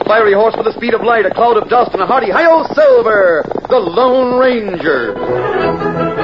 fiery horse with the speed of light, a cloud of dust, and a hearty hi-yo Silver, the Lone Ranger.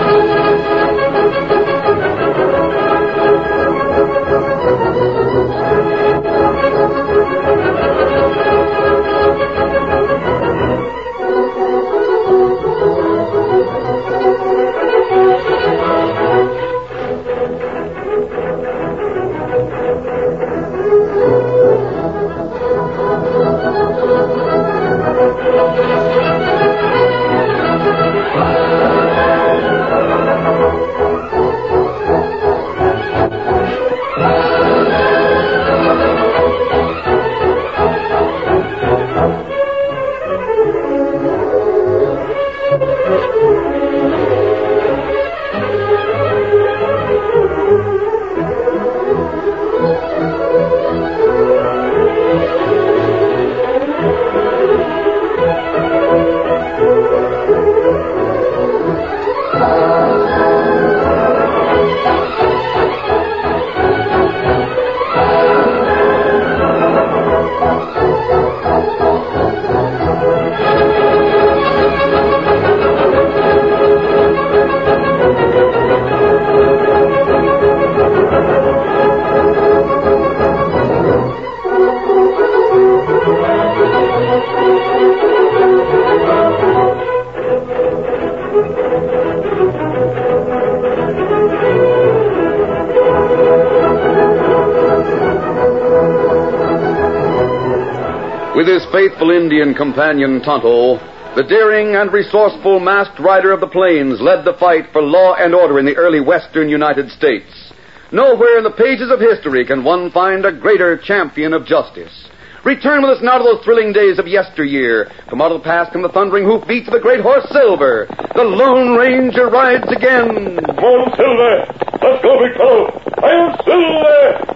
With his faithful Indian companion, Tonto, the daring and resourceful masked rider of the plains led the fight for law and order in the early western United States. Nowhere in the pages of history can one find a greater champion of justice. Return with us now to those thrilling days of yesteryear. From out of the past come the thundering hoofbeats of the great horse Silver. The Lone Ranger rides again. Come on, Silver. Let's go, big fellow. I am Silver.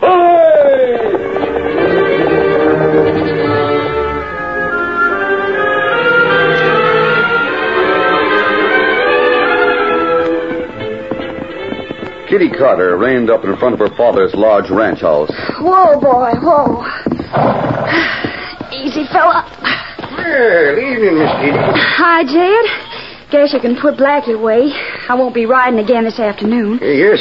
Hooray! Kitty Carter reined up in front of her father's large ranch house. Whoa, boy, whoa. Easy, fella. Well, evening, Miss Kitty. Hi, Jed. Guess you can put Blackie away. I won't be riding again this afternoon. Yes,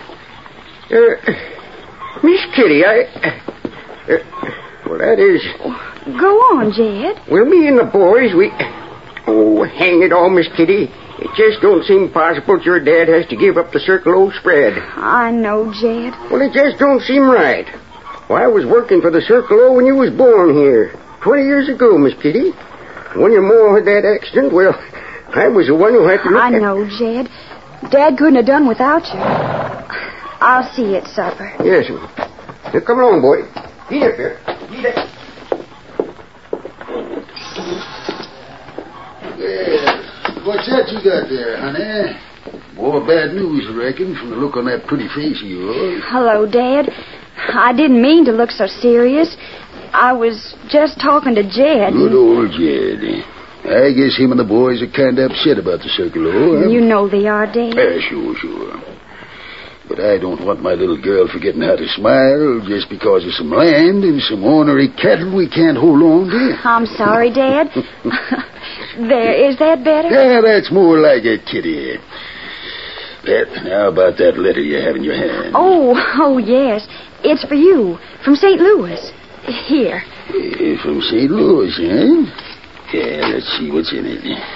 Miss Kitty, well, that is... Go on, Jed. Well, me and the boys, Oh, hang it all, Miss Kitty. It just don't seem possible that your dad has to give up the Circle O spread. I know, Jed. Well, it just don't seem right. Well, I was working for the Circle O when you was born here. 20 years ago, Miss Kitty. When your ma had that accident, well, I was the one who had to look I know, Jed. Dad couldn't have done without you. I'll see you at supper. Yes, now, come along, boy. Eat up here. Eat up. What's that you got there, honey? More bad news, I reckon, from the look on that pretty face of yours. Hello, Dad. I didn't mean to look so serious. I was just talking to Jed. Good old Jed. I guess him and the boys are kind of upset about the Circle O. Huh? You know they are, Dad. Sure. But I don't want my little girl forgetting how to smile just because of some land and some ornery cattle we can't hold on to. I'm sorry, Dad. There, is that better? Yeah, that's more like it, Kitty. But how about that letter you have in your hand? Oh, yes. It's for you, from St. Louis. Here. From St. Louis, huh? Yeah, let's see what's in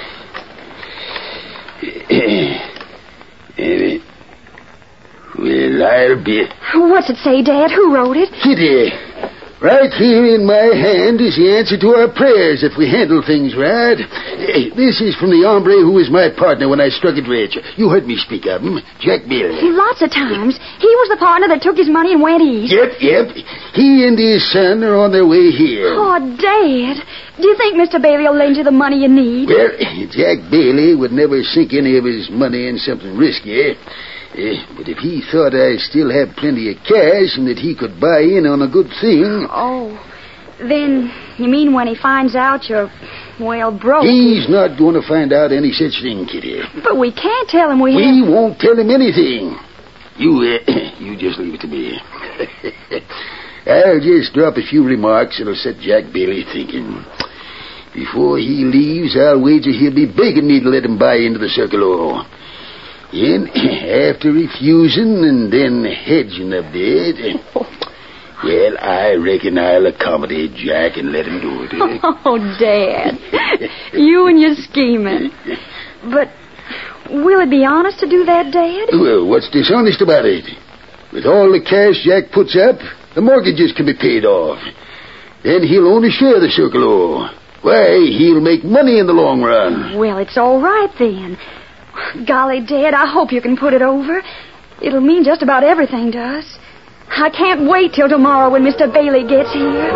it. Well, I'll bet. What's it say, Dad? Who wrote it? Kitty. Right here in my hand is the answer to our prayers if we handle things right. This is from the hombre who was my partner when I struck it rich. You heard me speak of him, Jack Bailey. Lots of times. He was the partner that took his money and went east. Yep. He and his son are on their way here. Oh, Dad. Do you think Mr. Bailey will lend you the money you need? Well, Jack Bailey would never sink any of his money in something risky. But if he thought I still had plenty of cash and that he could buy in on a good thing... Oh, then you mean when he finds out you're, well, broke? He's not going to find out any such thing, Kitty. But we can't tell him We won't tell him anything. You just leave it to me. I'll just drop a few remarks that'll set Jack Bailey thinking. Before he leaves, I'll wager he'll be begging me to let him buy into the Circle O. And after refusing and then hedging a bit, well, I reckon I'll accommodate Jack and let him do it. Eh? Oh, Dad. You and your scheming. But will it be honest to do that, Dad? Well, what's dishonest about it? With all the cash Jack puts up, the mortgages can be paid off. Then he'll only share the Circle O. Why, he'll make money in the long run. Well, it's all right then. Golly, Dad, I hope you can put it over. It'll mean just about everything to us. I can't wait till tomorrow when Mr. Bailey gets here.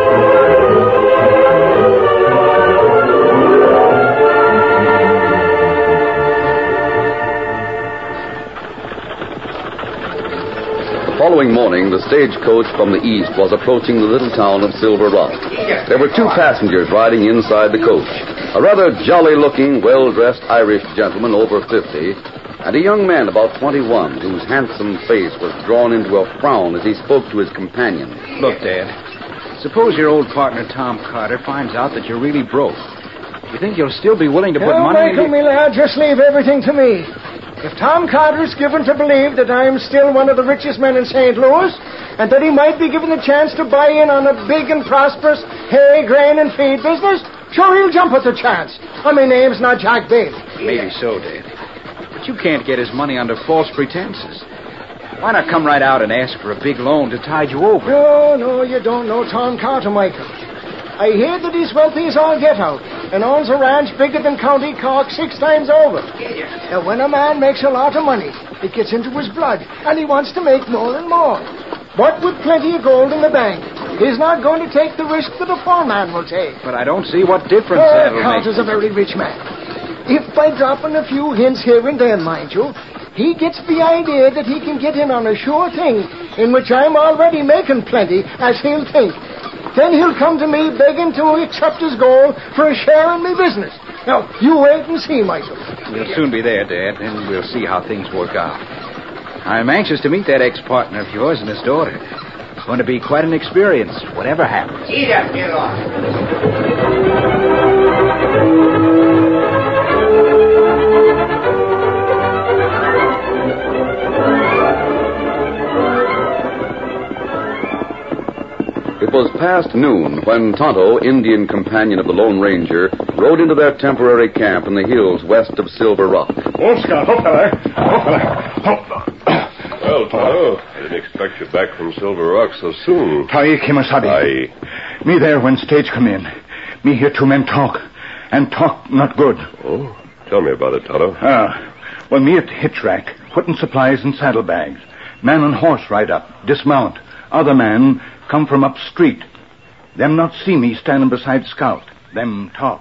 The following morning, the stagecoach from the east was approaching the little town of Silver Rock. There were 2 passengers riding inside the coach. A rather jolly-looking, well-dressed Irish gentleman over 50, and a young man about 21 whose handsome face was drawn into a frown as he spoke to his companion. Look, Dad, suppose your old partner Tom Carter finds out that you're really broke. You think you'll still be willing to put money Michael, me lad, just leave everything to me. If Tom Carter's given to believe that I'm still one of the richest men in St. Louis, and that he might be given the chance to buy in on a big and prosperous hay, grain, and feed business, sure, he'll jump at the chance. And my name's not Jack Bailey. Maybe so, Dad. But you can't get his money under false pretenses. Why not come right out and ask for a big loan to tide you over? No, you don't know Tom Carter, Michael. I hear that he's wealthy as all get out, and owns a ranch bigger than County Cork 6 times over. Now, when a man makes a lot of money, it gets into his blood, and he wants to make more and more. But with plenty of gold in the bank, he's not going to take the risk that a poor man will take. But I don't see what difference that'll make. Carter's a very rich man. If by dropping a few hints here and there, mind you, he gets the idea that he can get in on a sure thing, in which I'm already making plenty, as he'll think. Then he'll come to me begging to accept his gold for a share in me business. Now, you wait and see, Michael. We'll soon be there, Dad, and we'll see how things work out. I'm anxious to meet that ex-partner of yours and his daughter. It's going to be quite an experience, whatever happens. It was past noon when Tonto, Indian companion of the Lone Ranger, rode into their temporary camp in the hills west of Silver Rock. Oh, Scott, Well, Tonto, I didn't expect you back from Silver Rock so soon. Tai Kimasabi. Aye. Me there when stage come in. Me hear 2 men talk. And talk not good. Oh, tell me about it, Tonto. Well, me at hitch rack, putting supplies in saddlebags. Man and horse ride up, dismount. Other man come from up street. Them not see me standing beside Scout. Them talk.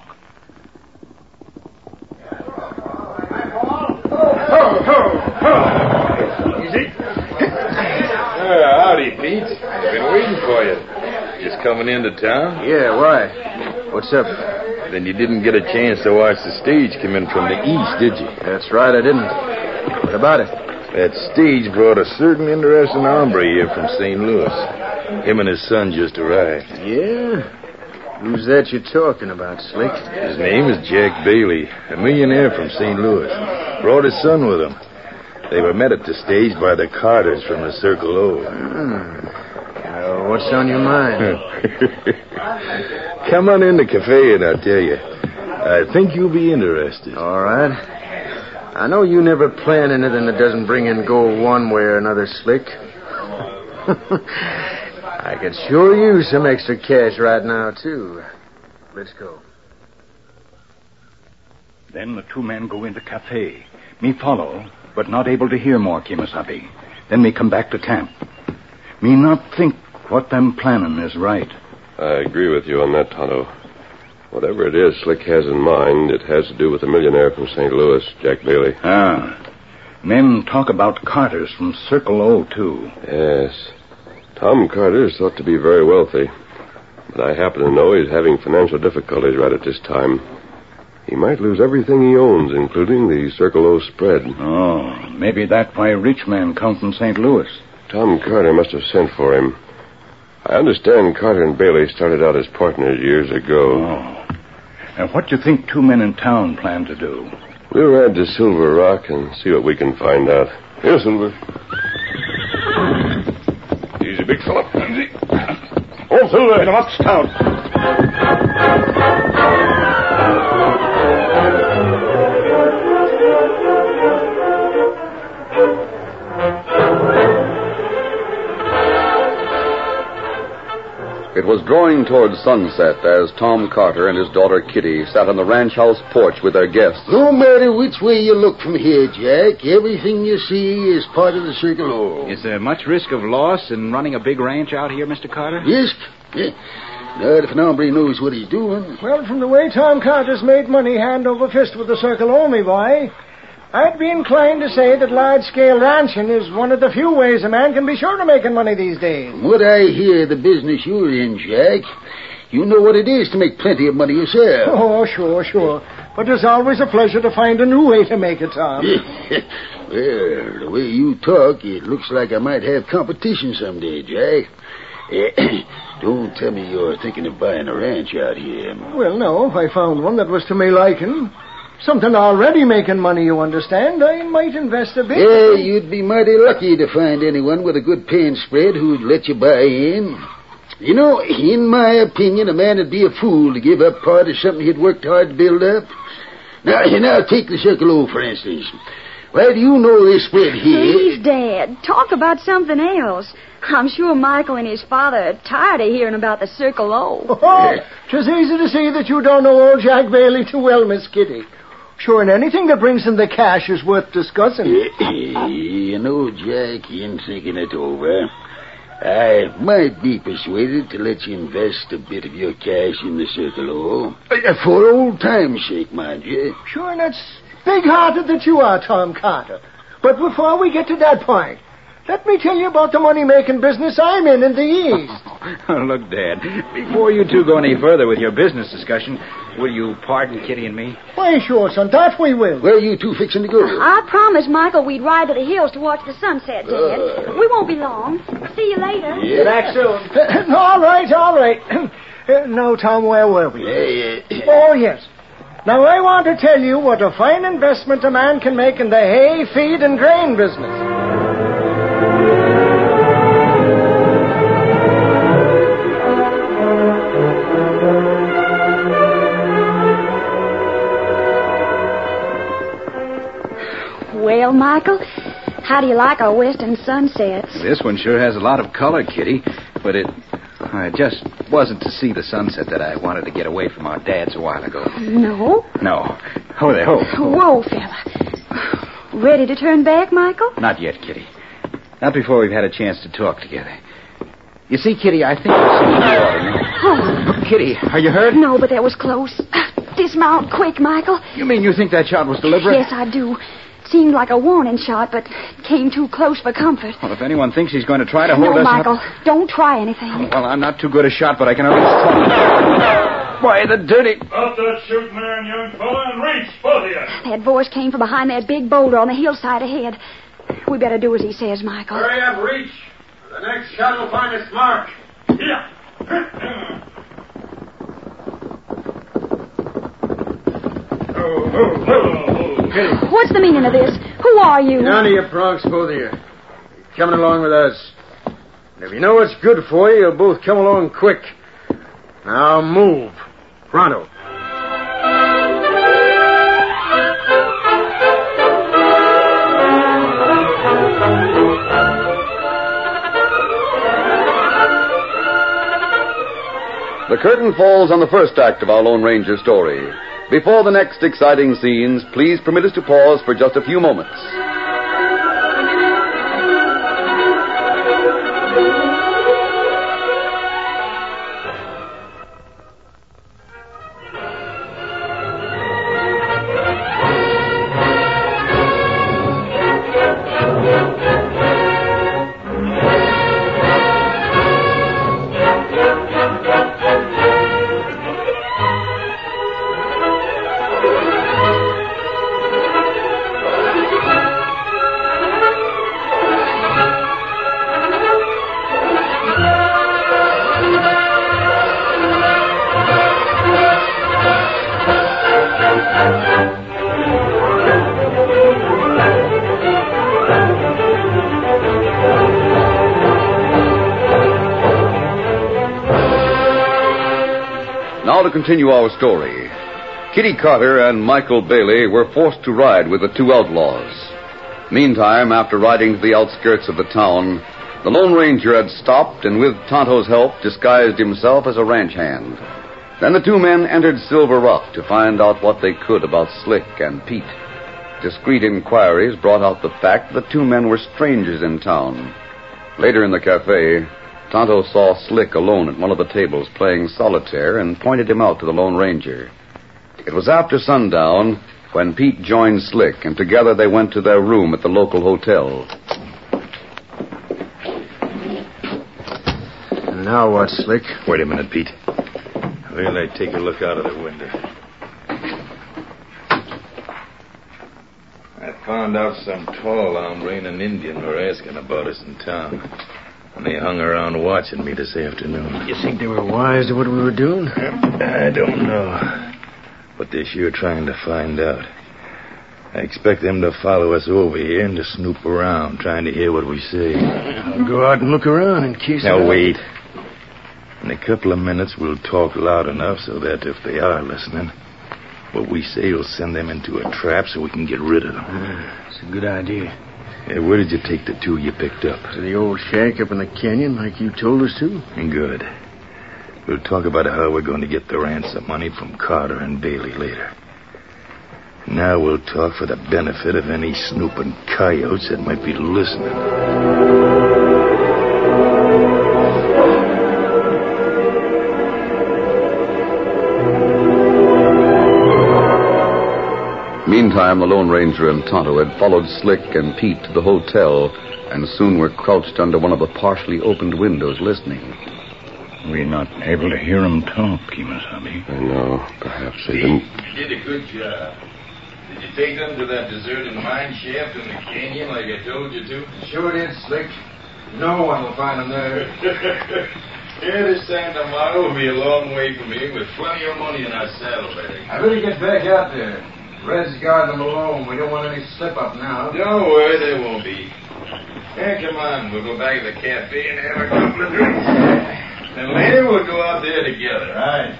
Easy. Howdy, Pete. I've been waiting for you. Just coming into town? Yeah, why? What's up? Then you didn't get a chance to watch the stage come in from the east, did you? That's right, I didn't. What about it? That stage brought a certain interesting hombre here from St. Louis. Him and his son just arrived. Yeah? Who's that you're talking about, Slick? His name is Jack Bailey, a millionaire from St. Louis. Brought his son with him. They were met at the stage by the Carters from the Circle O. What's on your mind? Come on in the cafe and I'll tell you. I think you'll be interested. All right. I know you never plan anything that doesn't bring in gold one way or another, Slick. I could sure use some extra cash right now, too. Let's go. Then the 2 men go into cafe. Me follow, but not able to hear more, Kimasabi. Then me come back to camp. Me not think what them planning is right. I agree with you on that, Tonto. Whatever it is Slick has in mind, it has to do with the millionaire from St. Louis, Jack Bailey. Men talk about Carters from Circle O, too. Yes. Tom Carter is thought to be very wealthy. But I happen to know he's having financial difficulties right at this time. He might lose everything he owns, including the Circle O spread. Oh, maybe that's why rich men come from St. Louis. Tom Carter must have sent for him. I understand Carter and Bailey started out as partners years ago. Oh. And what do you think two men in town plan to do? We'll ride to Silver Rock and see what we can find out. Here, Silver. Easy, big fella. Easy. Oh, Silver. In a box town. It was drawing towards sunset as Tom Carter and his daughter Kitty sat on the ranch house porch with their guests. No matter which way you look from here, Jack, everything you see is part of the Circle O. Is there much risk of loss in running a big ranch out here, Mr. Carter? Risk? Yeah. Not if an hombre knows what he's doing. Well, from the way Tom Carter's made money hand over fist with the Circle O, me boy, I'd be inclined to say that large-scale ranching is one of the few ways a man can be sure of making money these days. From what I hear the business you're in, Jack, you know what it is to make plenty of money yourself. Oh, sure. But there's always a pleasure to find a new way to make it, Tom. Well, the way you talk, it looks like I might have competition someday, Jack. Don't tell me you're thinking of buying a ranch out here. Well, no, if I found one that was to my liking. Something already making money, you understand. I might invest a bit. Yeah, you'd be mighty lucky to find anyone with a good paying spread who'd let you buy in. You know, in my opinion, a man would be a fool to give up part of something he'd worked hard to build up. Now take the Circle O, for instance. Why, do you know this spread here? Please, Dad, talk about something else. I'm sure Michael and his father are tired of hearing about the Circle O. Oh, 'tis easy to see that you don't know old Jack Bailey too well, Miss Kitty. Sure, and anything that brings in the cash is worth discussing. You know, Jack, in thinking it over, I might be persuaded to let you invest a bit of your cash in the Circle O. For old time's sake, mind you. Sure, and that's big-hearted that you are, Tom Carter. But before we get to that point, let me tell you about the money-making business I'm in the East. Look, Dad, before you two go any further with your business discussion, will you pardon Kitty and me? Why, sure, son, that we will. Where are you two fixing to go? I promised Michael we'd ride to the hills to watch the sunset, Dad. We won't be long. See you later. Yeah. Back soon. All right. Now, Tom, where were we? Oh, yes. Now, I want to tell you what a fine investment a man can make in the hay, feed, and grain business. Well, Michael, how do you like our western sunsets? This one sure has a lot of color, Kitty, but it just wasn't to see the sunset that I wanted to get away from our dads a while ago. No? No. Oh, there. Oh. Whoa, fella. Ready to turn back, Michael? Not yet, Kitty. Not before we've had a chance to talk together. You see, Kitty, I think I've seen the water now. Oh. Kitty, are you hurt? No, but that was close. Dismount quick, Michael. You mean you think that shot was deliberate? Yes, I do. Seemed like a warning shot, but came too close for comfort. Well, if anyone thinks he's going to try to hold us Michael, up... don't try anything. Well, I'm not too good a shot, but I can at least try. Why, the dirty... Stop that shooting there, young fella, and reach, both of you. That voice came from behind that big boulder on the hillside ahead. We better do as he says, Michael. Hurry up, reach. The next shot will find its mark. Yeah. What's the meaning of this? Who are you? None of you pronks, both of you. You're coming along with us. And if you know what's good for you, you'll both come along quick. Now move. Pronto. The curtain falls on the first act of our Lone Ranger story. Before the next exciting scenes, please permit us to pause for just a few moments. Now to continue our story. Kitty Carter and Michael Bailey were forced to ride with the two outlaws. Meantime, after riding to the outskirts of the town, the Lone Ranger had stopped and with Tonto's help disguised himself as a ranch hand. Then the two men entered Silver Rock to find out what they could about Slick and Pete. Discreet inquiries brought out the fact that the two men were strangers in town. Later in the cafe, Tonto saw Slick alone at one of the tables playing solitaire and pointed him out to the Lone Ranger. It was after sundown when Pete joined Slick, and together they went to their room at the local hotel. And now what, Slick? Wait a minute, Pete. Well, I take a look out of the window. I found out some tall hombre and an Indian were asking about us in town. And they hung around watching me this afternoon. You think they were wise to what we were doing? I don't know. But they're sure trying to find out. I expect them to follow us over here and to snoop around, trying to hear what we say. I'll go out and look around in case... Now, wait. In a couple of minutes, we'll talk loud enough so that if they are listening, what we say will send them into a trap so we can get rid of them. It's a good idea. Hey, where did you take the two you picked up? To the old shack up in the canyon like you told us to. Good. We'll talk about how we're going to get the ransom money from Carter and Bailey later. Now we'll talk for the benefit of any snooping coyotes that might be listening. Meantime, the Lone Ranger and Tonto had followed Slick and Pete to the hotel and soon were crouched under one of the partially opened windows listening. We're not able to hear them talk, Kimasabi. I know. Perhaps they didn't... You did a good job. Did you take them to that deserted mine shaft in the canyon like I told you to? Sure did, Slick. No one will find them there. Yeah, this time tomorrow will be a long way from here with plenty of money in our saddlebags. I better get back out there. Red's guarding them alone. We don't want any slip-up now. Don't worry, there won't be. Yeah, come on. We'll go back to the cafe and have a couple of drinks. And later we'll go out there together. Right.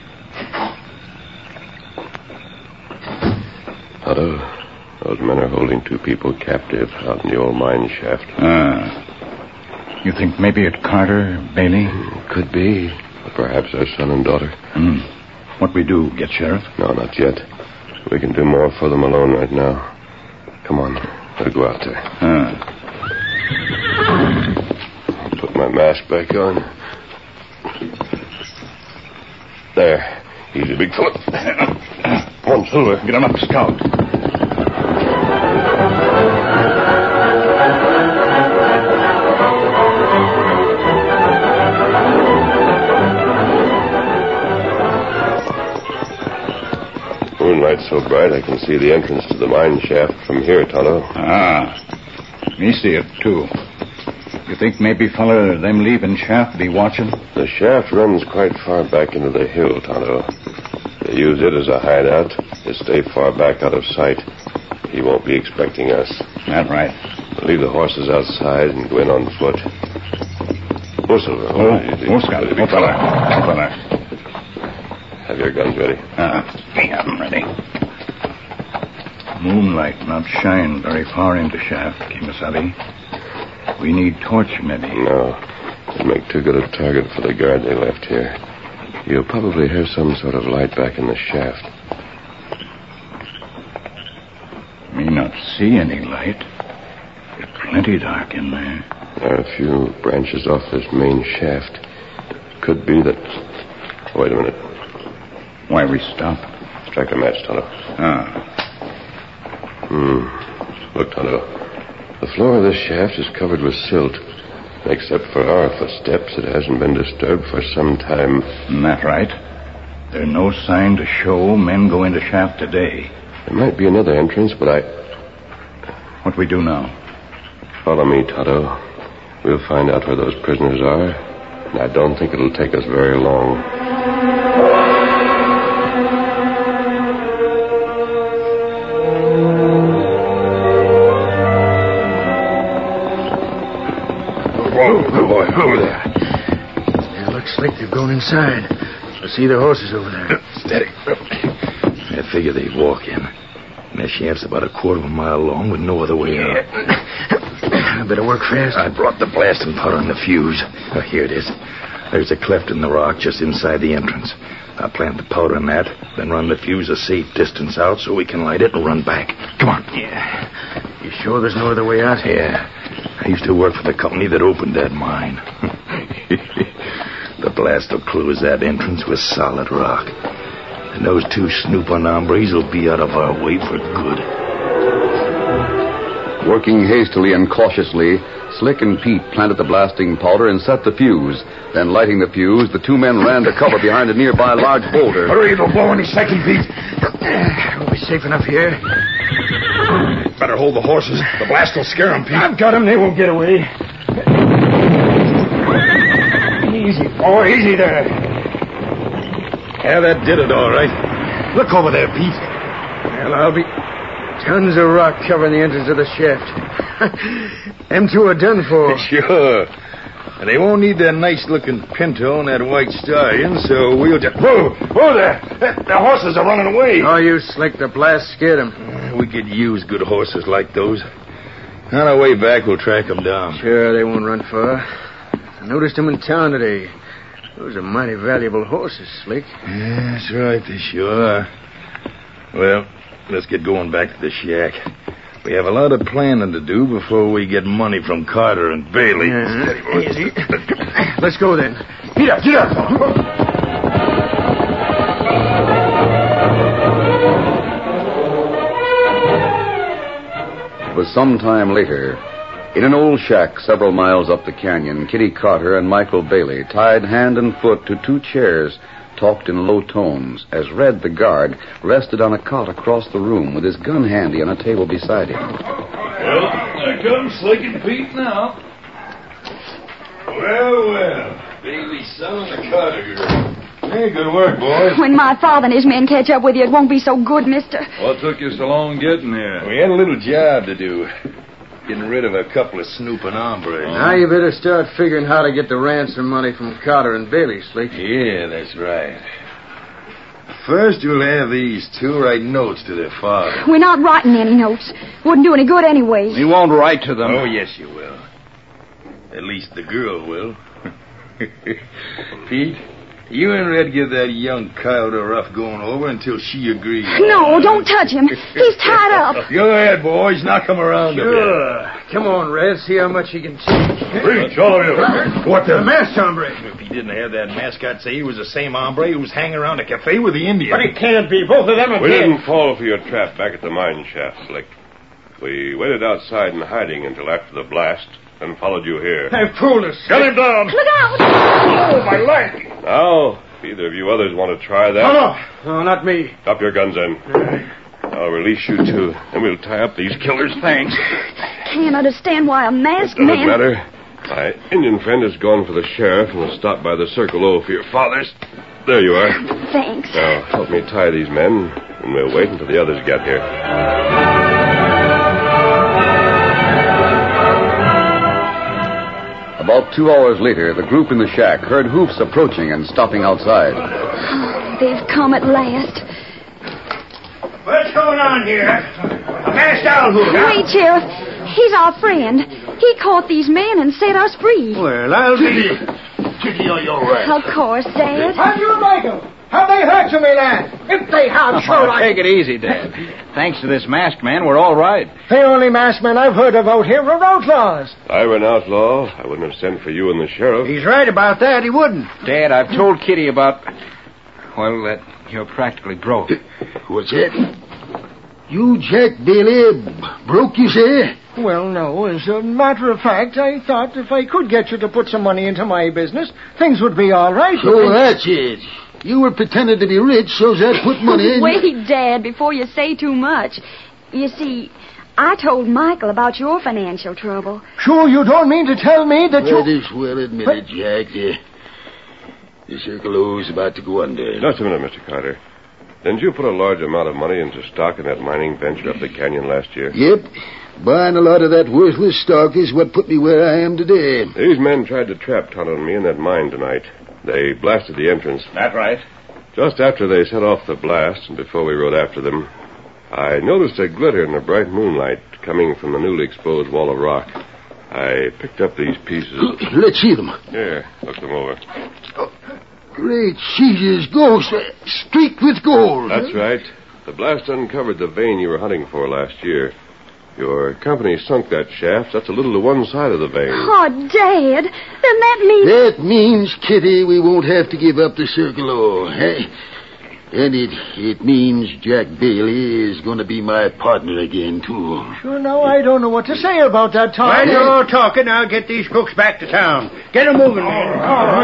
Otto, those men are holding two people captive out in the old mine shaft. You think maybe it's Carter, Bailey? Could be. Or perhaps their son and daughter. What we do, get Sheriff? No, not yet. We can do more for them alone right now. Come on, we'll go out there. I'll put my mask back on. There. Easy, big fella. Come on, Silver. Get him up, Scout. Moonlight's so bright I can see the entrance to the mine shaft from here, Tonto. Me see it, too. You think maybe, fella, them leaving shaft be watching? The shaft runs quite far back into the hill, Tonto. They use it as a hideout to stay far back out of sight. He won't be expecting us. That right. We'll leave the horses outside and go in on foot. Oh, Silver. Scout. Big fella. Have your guns ready? We have them ready. Moonlight not shine very far into shaft, Kimasabi. We need torch, maybe. No. It'd make too good a target for the guard they left here. You'll probably hear some sort of light back in the shaft. Me not see any light. It's plenty dark in there. There are a few branches off this main shaft. Could be that... Wait a minute. Why we stop? Strike a match, Tonto. Look, Tonto. The floor of this shaft is covered with silt. Except for our footsteps, it hasn't been disturbed for some time. That right. There's no sign to show men go into shaft today. There might be another entrance, but What we do now? Follow me, Tonto. We'll find out where those prisoners are, and I don't think it'll take us very long. Whoa, boy, over there. It looks like they've gone inside. I see the horses over there. Steady. I figure they'd walk in. And that shaft's about a quarter of a mile long with no other way out. I better work fast. I brought the blasting powder and the fuse. Oh, here it is. There's a cleft in the rock just inside the entrance. I'll plant the powder in that, then run the fuse a safe distance out so we can light it and run back. Come on. Yeah. You sure there's no other way out? Yeah. I used to work for the company that opened that mine. The blast will close that entrance with solid rock. And those two snooping hombres will be out of our way for good. Working hastily and cautiously, Slick and Pete planted the blasting powder and set the fuse. Then, lighting the fuse, the two men ran to cover behind a nearby large boulder. Hurry, it'll blow any second, Pete. We'll be safe enough here. Better hold the horses. The blast will scare them, Pete. I've got them. They won't get away. Easy, boy. Easy there. Yeah, that did it all right. Look over there, Pete. Well, I'll be... Tons of rock covering the entrance of the shaft. Them two are done for. Sure. And they won't need that nice-looking Pinto and that white stallion, so we'll just... Whoa! Whoa there! The horses are running away. Oh, you Slick. The blast scared them. We could use good horses like those. On our way back, we'll track them down. Sure, they won't run far. I noticed them in town today. Those are mighty valuable horses, Slick. Yeah, that's right, they sure are. Well, let's get going back to the shack. We have a lot of planning to do before we get money from Carter and Bailey. Easy. Let's go then. Get up, get up. It was some time later. In an old shack several miles up the canyon, Kitty Carter and Michael Bailey, tied hand and foot to two chairs, talked in low tones as Red, the guard, rested on a cot across the room with his gun handy on a table beside him. Well, there comes Slick and Pete now. Well. Bailey, son, and the Carter girl. Hey, good work, boys. When my father and his men catch up with you, it won't be so good, mister. What took you so long getting here? We had a little job to do. Getting rid of a couple of snooping hombres. Now you better start figuring how to get the ransom money from Carter and Bailey, Slick. Yeah, that's right. First, you'll have these two write notes to their father. We're not writing any notes. Wouldn't do any good anyway. We won't write to them. Oh, yes, you will. At least the girl will. Pete, you and Red give that young coyote a rough going over until she agrees. No, don't touch him. He's tied up. Go ahead, boys. Knock him around a bit. Sure. Come on, Red. See how much he can take. Reach, all of you. What the... masked hombre. If he didn't have that mask, I'd say he was the same hombre who was hanging around a cafe with the Indian. But it can't be. Both of them are We dead. didn't fall for your trap back at the mine shaft, Slick. We waited outside in hiding until after the blast, then followed you here. They fooled us. Cut him down. Look out! Oh, my leg. Now, if either of you others want to try that... No, not me. Drop your guns then. I'll release you two, and we'll tie up these killers. Thanks. Can't understand why a masked Doesn't man... matter. My Indian friend has gone for the sheriff and will stop by the Circle O for your fathers. There you are. Thanks. Now, help me tie these men, and we'll wait until the others get here. About 2 hours later, the group in the shack heard hoofs approaching and stopping outside. They've come at last. What's going on here? A masked owl hoof. Wait, Sheriff. He's our friend. He caught these men and set us free. Well, I'll be... Kitty, are you all right? Of course, Dad. How do you like them? How they hurt you, me lad? If they have, sure I... Take it easy, Dad. Thanks to this masked man, we're all right. The only masked men I've heard of out here are outlaws. If I were an outlaw, I wouldn't have sent for you and the sheriff. He's right about that. He wouldn't. Dad, I've told Kitty about... Well, that you're practically broke. What's that? You, Jack Bailey, broke, you say? Well, no. As a matter of fact, I thought if I could get you to put some money into my business, things would be all right. So that's it. You were pretending to be rich, so's that put money in... Wait, Dad, before you say too much. You see, I told Michael about your financial trouble. Sure, you don't mean to tell me that you... Might as well admit it, Jack. The Circle O's about to go under. Just a minute, Mr. Carter. Didn't you put a large amount of money into stock in that mining venture up the canyon last year? Yep. Buying a lot of that worthless stock is what put me where I am today. These men tried to trap Tonto and me in that mine tonight. They blasted the entrance. That right? Just after they set off the blast, and before we rode after them, I noticed a glitter in the bright moonlight coming from the newly exposed wall of rock. I picked up these pieces. Let's see them. Here, look them over. Great Caesar's ghost. Streaked with gold. That's right. The blast uncovered the vein you were hunting for last year. Your company sunk that shaft just a little to one side of the vein. Oh, Dad. Then that means... That means, Kitty, we won't have to give up the Circle O. Eh? And it means Jack Bailey is going to be my partner again, too. Sure, now I don't know what to say about that, Tom. While you're all talking, I'll get these crooks back to town. Get them moving, man.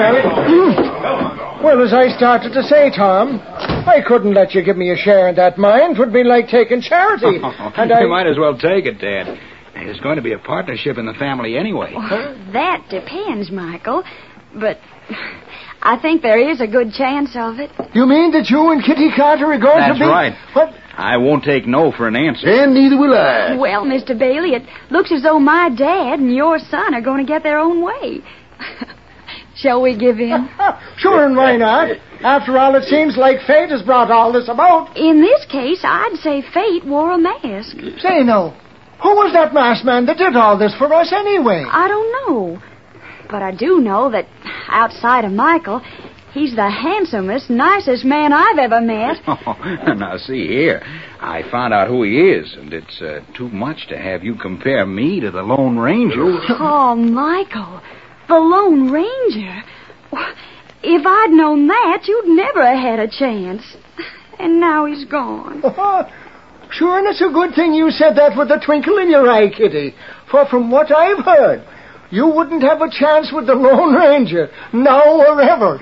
Well, as I started to say, Tom, I couldn't let you give me a share in that mine. It would be like taking charity. And You might as well take it, Dad. There's going to be a partnership in the family anyway. Well, that depends, Michael. But I think there is a good chance of it. You mean that you and Kitty Carter are going to be... That's right. What? I won't take no for an answer. And neither will I. Well, Mr. Bailey, it looks as though my dad and your son are going to get their own way. Shall we give in? Sure, and why not? After all, it seems like fate has brought all this about. In this case, I'd say fate wore a mask. Say, no. Who was that masked man that did all this for us anyway? I don't know. But I do know that outside of Michael, he's the handsomest, nicest man I've ever met. Now, see here. I found out who he is, and it's too much to have you compare me to the Lone Ranger. Oh, Michael, the Lone Ranger. If I'd known that, you'd never have had a chance. And now he's gone. Sure, and it's a good thing you said that with a twinkle in your eye, Kitty. For from what I've heard, you wouldn't have a chance with the Lone Ranger, now or ever.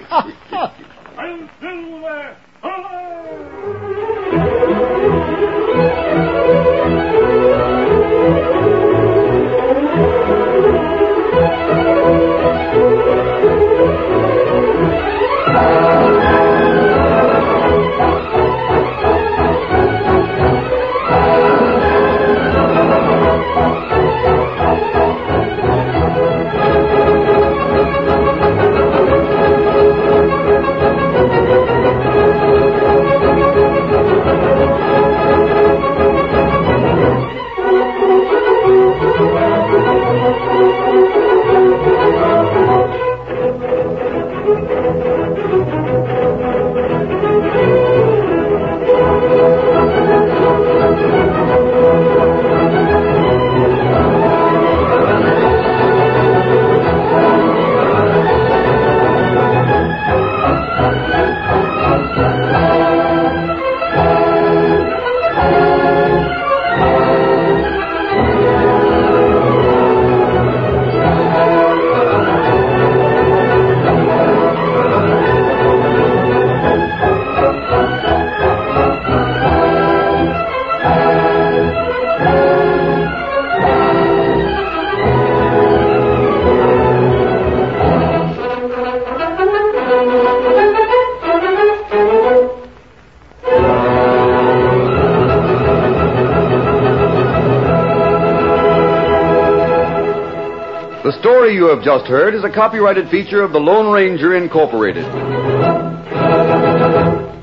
The story you have just heard is a copyrighted feature of the Lone Ranger Incorporated.